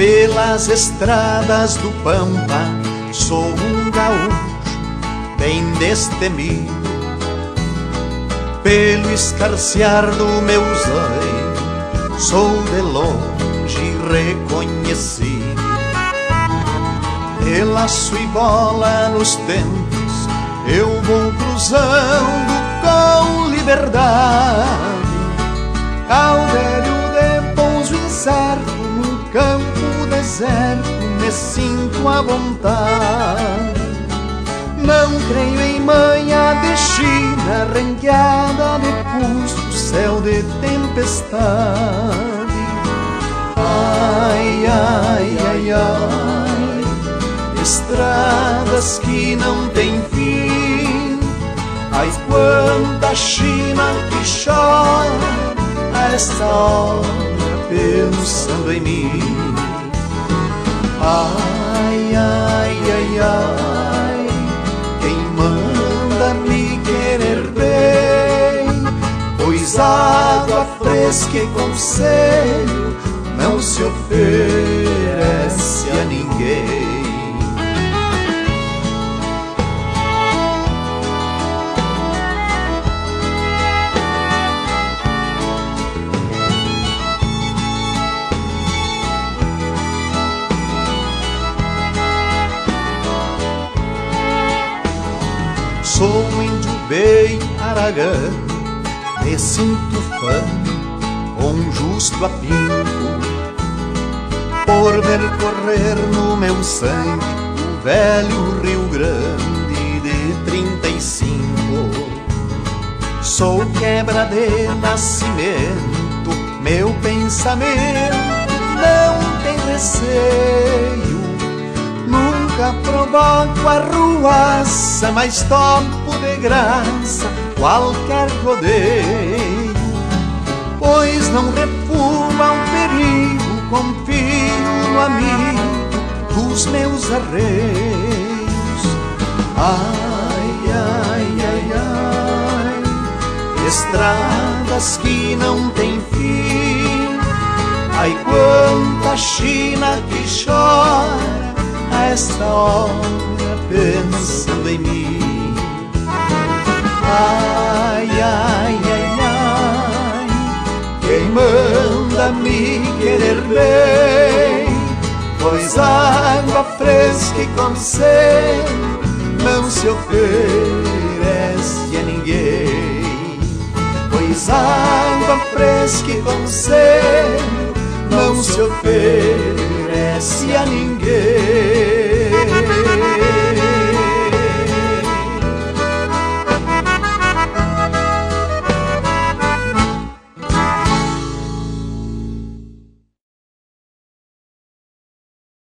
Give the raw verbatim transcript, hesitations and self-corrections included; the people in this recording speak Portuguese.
pelas estradas do Pampa, sou um gaúcho bem destemido. Pelo escarcear do meu zaino, sou de longe reconhecido. Pelaço e bola nos tempos, eu vou cruzando com liberdade. Ao velho de pouso incerto, num campo deserto, me sinto à vontade. Não creio em manha de China, ranqueada de custo, céu de tempestade. Ai, ai, ai, ai, estradas que não têm fim. Ai, quanta China que chora a esta hora pensando em mim. Ai, ai, ai, ai, quem manda me querer bem, pois água fresca e conselho não se oferece a ninguém. Sou um índio bem aragão, me sinto fã com justo apingo, por ver correr no meu sangue o velho Rio Grande de trinta e cinco. Sou quebra de nascimento, meu pensamento não tem receio. Nunca provoco arruaça, mas topo de graça qualquer rodeio, pois não refuma o perigo, confio no amigo dos meus arreios. Ai, ai, ai, ai, estradas que não têm fim. Ai, quanta China que chora a esta hora pensando em mim. Ai, ai, ai, ai, quem manda me querer bem, pois água fresca e conselho não se oferece a ninguém. Pois água fresca e conselho não se oferece a ninguém.